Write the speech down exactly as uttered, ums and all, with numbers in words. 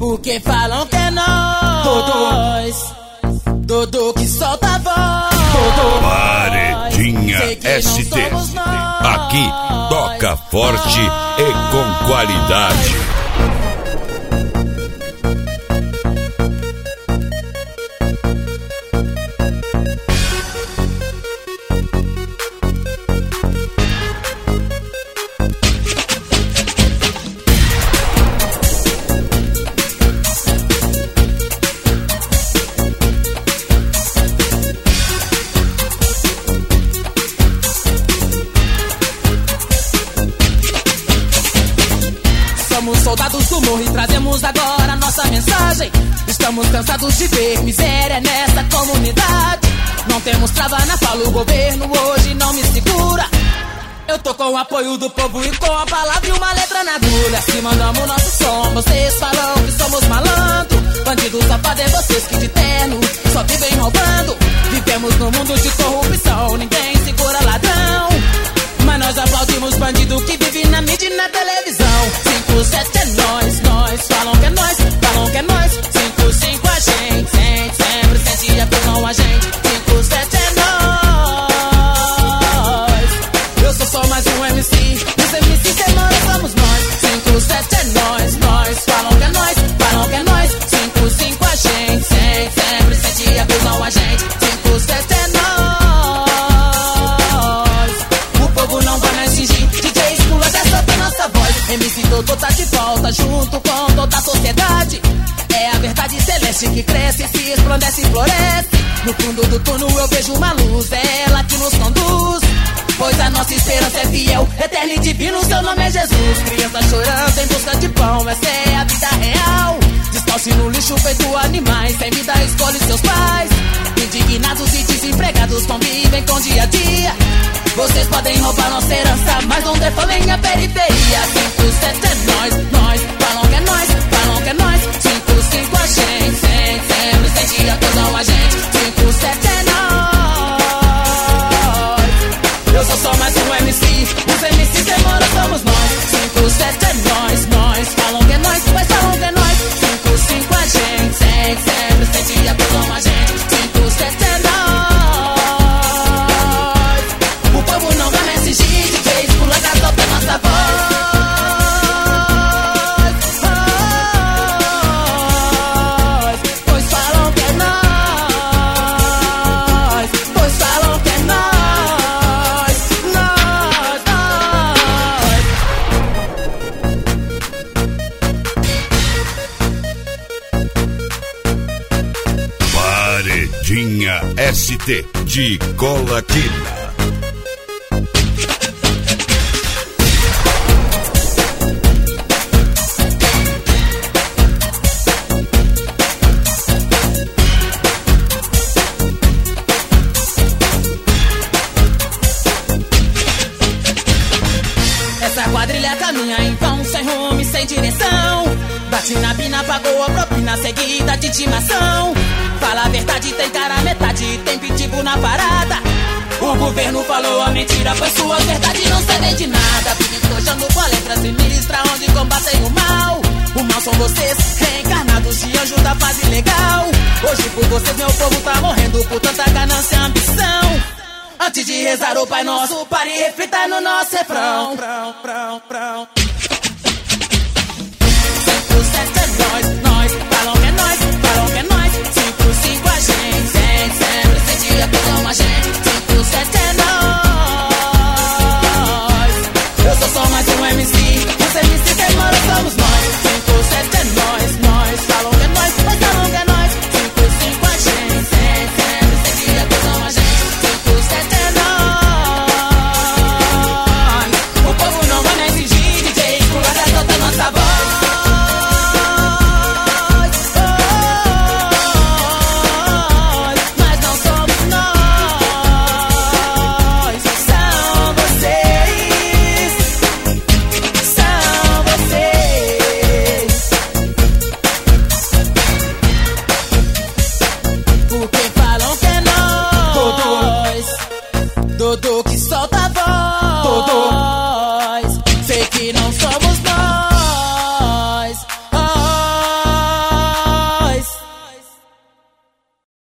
Porque falam que é nós, Dodô que solta a voz. Paredinha S T. Aqui toca forte e com qualidade. Somos soldados do morro e trazemos agora nossa mensagem. Estamos cansados de ver miséria nessa comunidade. Não temos trava na fala, o governo hoje não me segura. Eu tô com o apoio do povo e com a palavra e uma letra na agulha. Se mandamos nosso som, vocês falam que somos malandro. Bandido safado é vocês que de terno só vivem roubando. Vivemos num mundo de corrupção, ninguém segura ladrão. Mas nós aplaudimos bandido que vive na mídia e na televisão. cinco sete é nós, nós, falam que é nós, falam que é nós. cinco cinco a gente, sente, sempre sente e afirmam a gente. cinco sete é nós. Eu sou só mais um M C, os M Cs demoram, somos nós. cinco sete é nós, nós, falam que é nós, falam que é nós. cinco cinco a gente, sente, sempre sente e afirmam a gente. cinco sete é nós. Não vai mais fingir, D Js pula dessa tem nossa voz. M C Dodô tá de volta junto com toda a sociedade. É a verdade celeste que cresce, se resplandece e floresce. No fundo do túnel eu vejo uma luz, é ela que nos conduz. Pois a nossa esperança é fiel, eterno e divino, seu nome é Jesus. Criança chorando em busca de pão, essa é a vida real. Descalce no lixo feito animais, sem vida escolhe seus pais. Indignados e desempregados convivem com dia a dia. Vocês podem roubar nossa herança, mas não defamem a periferia. cinco sete é nós, nós, falam que é nós, falam que é nós. cinco cinco a gente, sente, sempre sente e acusam a gente. cinco sete é nós. Eu sou só mais um M C, os M Cs demoram, somos nós. cinco sete é nós, nós, falam que é nós, mas falam que é nós. cinco cinco a gente, sente, sempre sente e acusam a gente. cinco sete é nós. O povo não vai me exigir, D Js pula da solta nossa voz. Pois falam que é nós, pois falam que é nós, nós, nós. Paredinha S T de Colatina. Essa quadrilha caminha em vão, sem rumo e sem direção. Bate na pina, pagou a propina, seguida de intimação. Fala a verdade, tem cara metade, tem pitbull na parada. O governo falou a mentira, pois sua verdade não cedem de nada. Vive tojando com a letra sinistra, onde combatem o mal. O mal são vocês, reencarnados de anjo da paz ilegal. Hoje por vocês meu povo tá morrendo, por tanta ganância e ambição. Antes de rezar o Pai Nosso, pare e reflita no nosso refrão.